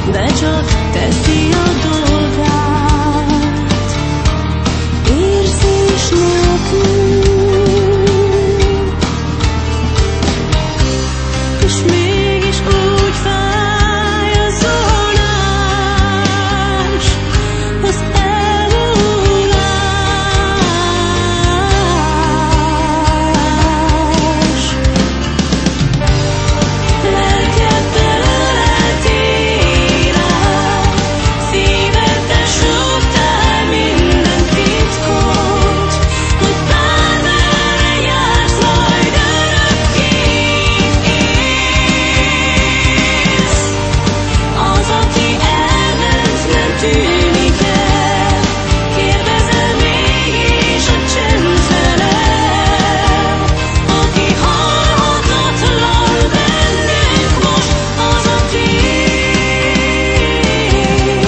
de csak teszi a dolgát. Érzés nélkül, és mégis úgy fáj a zónás, az elmúlás. Lelked belőled élet, szívedbe súgtál minden titkot, hogy bármerre jársz, majd örökké élsz. Az, aki elment, nem tűnik el, kérdezel mégis a csend felel. Aki halhatatlan bennünk most, az a tiéd.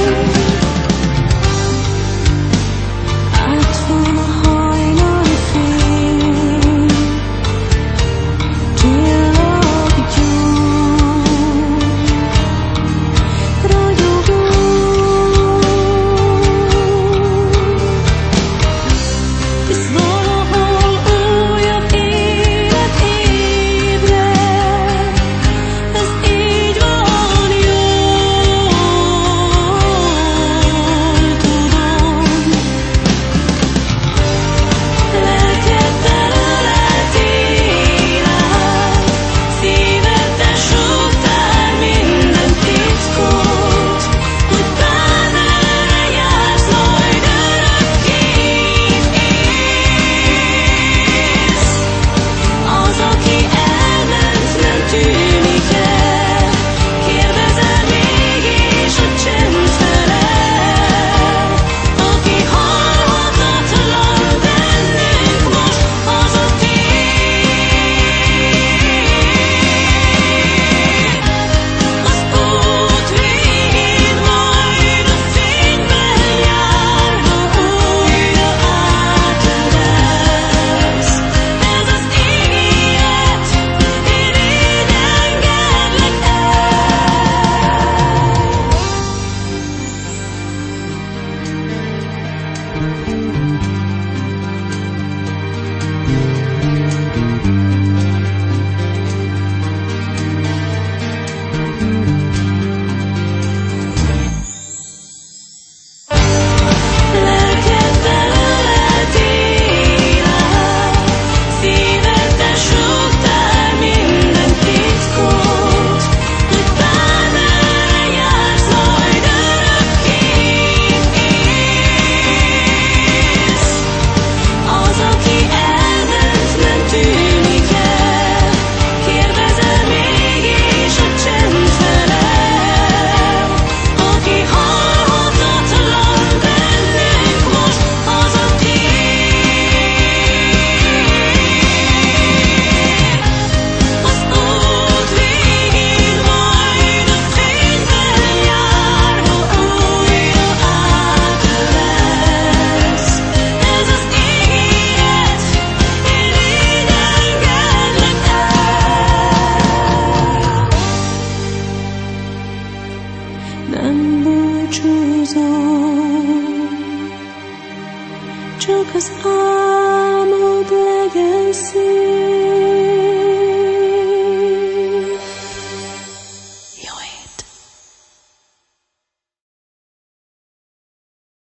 Átfon a hajnalfény, csillaggyújt, ragyogó. Hisz valahol újabb élet ébred, ez így van, jól tudom. Lelked belőled élet, szívedbe súgtál minden titkot, hogy bármerre jársz, majd örökké élsz. Az, aki elment, nem tűnik el, kérdezel mégis a csend felel. Aki halhatatlan bennünk most, az a tiéd. Az út végén majd a fényben jár, ha újra átölelsz. Ez az ígéret, én így engedlek Lelked belőled élet, szívedbe súgtál minden titkot, hogy bármerre jársz, majd örökké élsz. Az, aki elment, nem tűnik el, kérdezel mégis a csend felel. Aki halhatatlan bennünk most, az a tiéd. Az út végén majd a fényben jár, ha újra átölelsz. Ez az ígéret, én így engedlek el. Nem búcsúzom, csak az álmod legyen szép.